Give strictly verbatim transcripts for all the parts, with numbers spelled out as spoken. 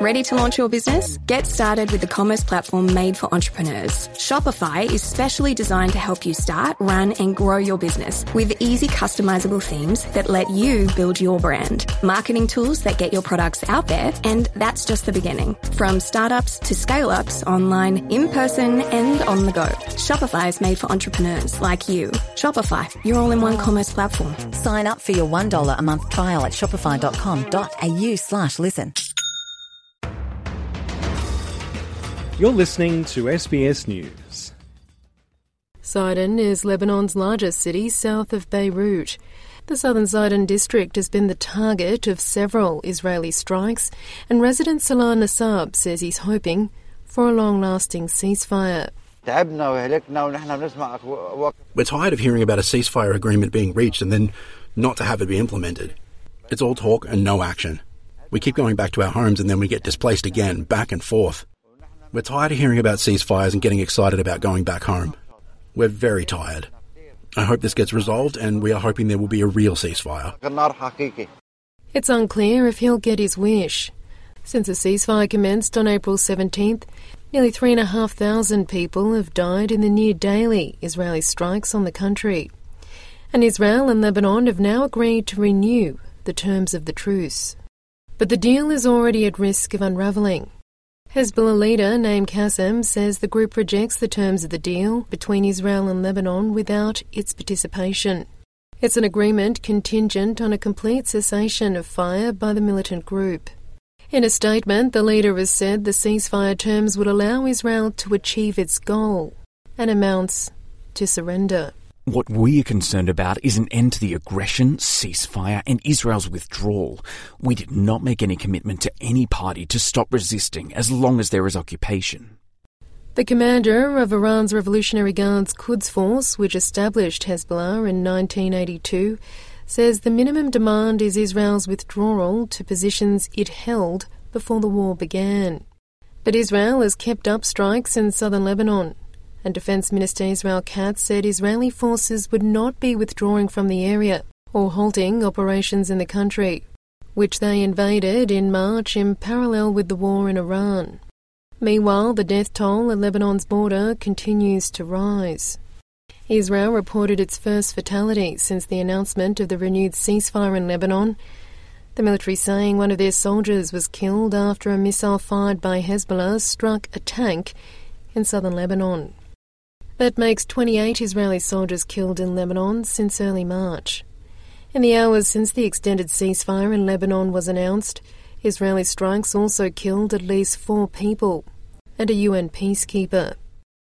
Ready to launch your business? Get started with the commerce platform made for entrepreneurs. Shopify is specially designed to help you start, run, and grow your business with easy customizable themes that let you build your brand, marketing tools that get your products out there, and that's just the beginning. From startups to scale-ups, online, in person, and on the go. Shopify is made for entrepreneurs like you. Shopify, your all-in-one commerce platform. Sign up for your one dollar a month trial at shopify.com.au slash listen. You're listening to S B S News. Sidon is Lebanon's largest city south of Beirut. The southern Sidon district has been the target of several Israeli strikes, and resident Salah Nassab says he's hoping for a long-lasting ceasefire. We're tired of hearing about a ceasefire agreement being reached and then not to have it be implemented. It's all talk and no action. We keep going back to our homes and then we get displaced again, back and forth. We're tired of hearing about ceasefires and getting excited about going back home. We're very tired. I hope this gets resolved, and we are hoping there will be a real ceasefire. It's unclear if he'll get his wish. Since a ceasefire commenced on April seventeenth, nearly three and a half thousand people have died in the near-daily Israeli strikes on the country. And Israel and Lebanon have now agreed to renew the terms of the truce. But the deal is already at risk of unravelling. Hezbollah leader Naim Qassem says the group rejects the terms of the deal between Israel and Lebanon without its participation. It's an agreement contingent on a complete cessation of fire by the militant group. In a statement, the leader has said the ceasefire terms would allow Israel to achieve its goal and amounts to surrender. What we are concerned about is an end to the aggression, ceasefire and Israel's withdrawal. We did not make any commitment to any party to stop resisting as long as there is occupation. The commander of Iran's Revolutionary Guards Quds Force, which established Hezbollah in nineteen eighty-two, says the minimum demand is Israel's withdrawal to positions it held before the war began. But Israel has kept up strikes in southern Lebanon. And Defence Minister Israel Katz said Israeli forces would not be withdrawing from the area or halting operations in the country, which they invaded in March in parallel with the war in Iran. Meanwhile, the death toll at Lebanon's border continues to rise. Israel reported its first fatality since the announcement of the renewed ceasefire in Lebanon, the military saying one of their soldiers was killed after a missile fired by Hezbollah struck a tank in southern Lebanon. That makes twenty-eight Israeli soldiers killed in Lebanon since early March. In the hours since the extended ceasefire in Lebanon was announced, Israeli strikes also killed at least four people and a U N peacekeeper.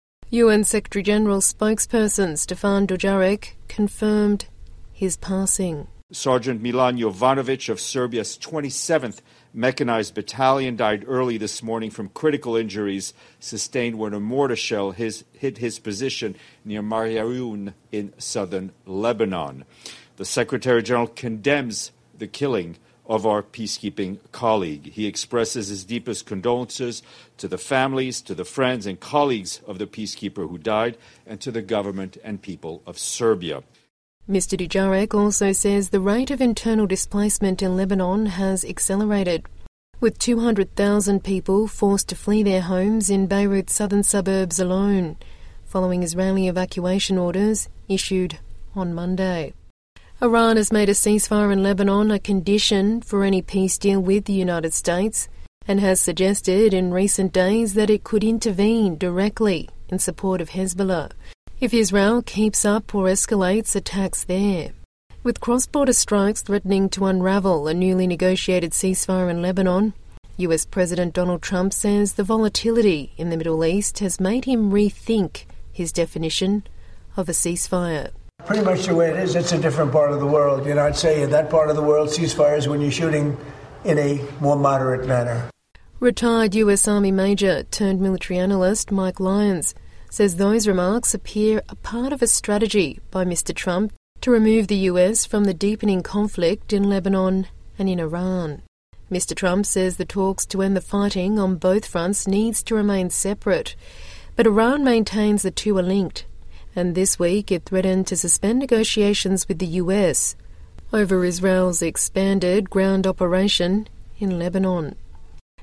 U N Secretary-General spokesperson Stefan Dujarric confirmed his passing. Sergeant Milan Jovanovic of Serbia's twenty-seventh Mechanized Battalion died early this morning from critical injuries sustained when a mortar shell his, hit his position near Maryaoun in southern Lebanon. The Secretary-General condemns the killing of our peacekeeping colleague. He expresses his deepest condolences to the families, to the friends and colleagues of the peacekeeper who died, and to the government and people of Serbia. Mister Dujarric also says the rate of internal displacement in Lebanon has accelerated, with two hundred thousand people forced to flee their homes in Beirut's southern suburbs alone, following Israeli evacuation orders issued on Monday. Iran has made a ceasefire in Lebanon a condition for any peace deal with the United States and has suggested in recent days that it could intervene directly in support of Hezbollah if Israel keeps up or escalates attacks there. With cross-border strikes threatening to unravel a newly negotiated ceasefire in Lebanon, U S President Donald Trump says the volatility in the Middle East has made him rethink his definition of a ceasefire. Pretty much the way it is, it's a different part of the world. You know, I'd say in that part of the world, ceasefire is when you're shooting in a more moderate manner. Retired U S Army Major turned military analyst Mike Lyons says those remarks appear a part of a strategy by Mister Trump to remove the U S from the deepening conflict in Lebanon and in Iran. Mister Trump says the talks to end the fighting on both fronts needs to remain separate, but Iran maintains the two are linked, and this week it threatened to suspend negotiations with the U S over Israel's expanded ground operation in Lebanon.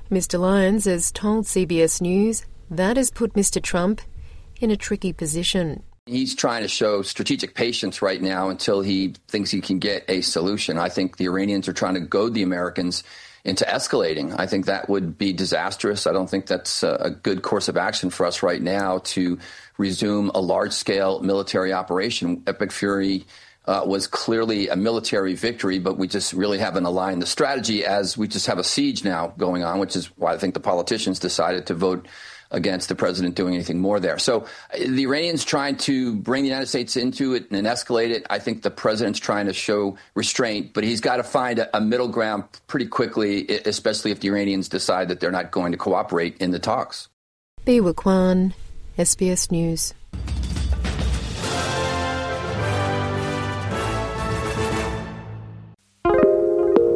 Mister Lyons has told C B S News that has put Mister Trump in a tricky position. He's trying to show strategic patience right now until he thinks he can get a solution. I think the Iranians are trying to goad the Americans into escalating. I think that would be disastrous. I don't think that's a good course of action for us right now to resume a large-scale military operation. Epic Fury uh, was clearly a military victory, but we just really haven't aligned the strategy as we just have a siege now going on, which is why I think the politicians decided to vote against the president doing anything more there. So the Iranians trying to bring the United States into it and escalate it. I think the president's trying to show restraint, but he's got to find a, a middle ground pretty quickly, especially if the Iranians decide that they're not going to cooperate in the talks. Biwa Kwan, S B S News.